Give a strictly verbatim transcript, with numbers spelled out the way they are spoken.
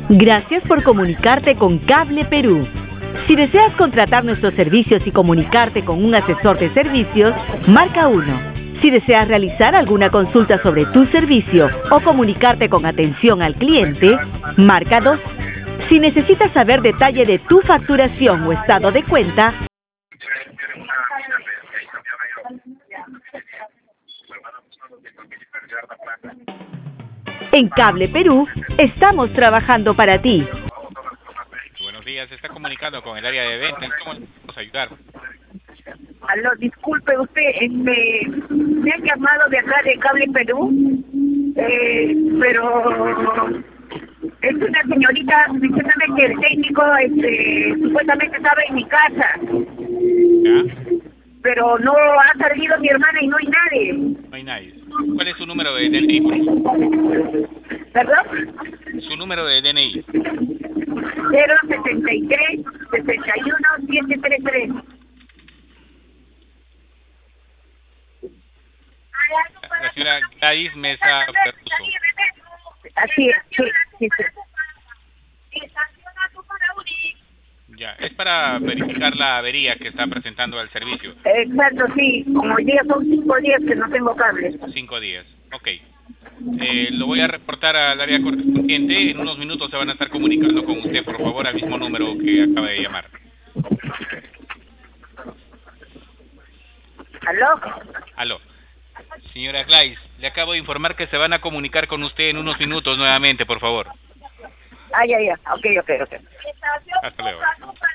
Gracias por comunicarte con Cable Perú. Si deseas contratar nuestros servicios y comunicarte con un asesor de servicios, marca uno. Si deseas realizar alguna consulta sobre tu servicio o comunicarte con atención al cliente, marca dos. Si necesitas saber detalle de tu facturación o estado de cuenta, en Cable Perú estamos trabajando para ti. Buenos días, se está comunicando con el área de ventas. ¿Cómo le podemos ayudar? Aló, disculpe usted, este, me han llamado de acá de Cable Perú, eh, pero es una señorita diciéndome que el técnico este, supuestamente estaba en mi casa. ¿Ya? Pero no ha salido mi hermana y no hay nadie. No hay nadie. ¿Cuál es su número de D N I? Por favor? ¿Perdón? Su número de D N I. cero sesenta y tres, sesenta y uno, siete treinta y tres. La señora Gladys Mesa Ferruso. Así es, sí, sí, sí. Ya, es para verificar la avería que está presentando el servicio. Exacto, sí. Como hoy día son cinco días que no tengo cable. Cinco días, ok. Eh, lo voy a reportar al área correspondiente. En unos minutos se van a estar comunicando con usted, por favor, al mismo número que acaba de llamar. ¿Aló? Aló. Señora Gladys, le acabo de informar que se van a comunicar con usted en unos minutos nuevamente, por favor. Ah, ya, ya. Ok, ok, ok. Hasta luego.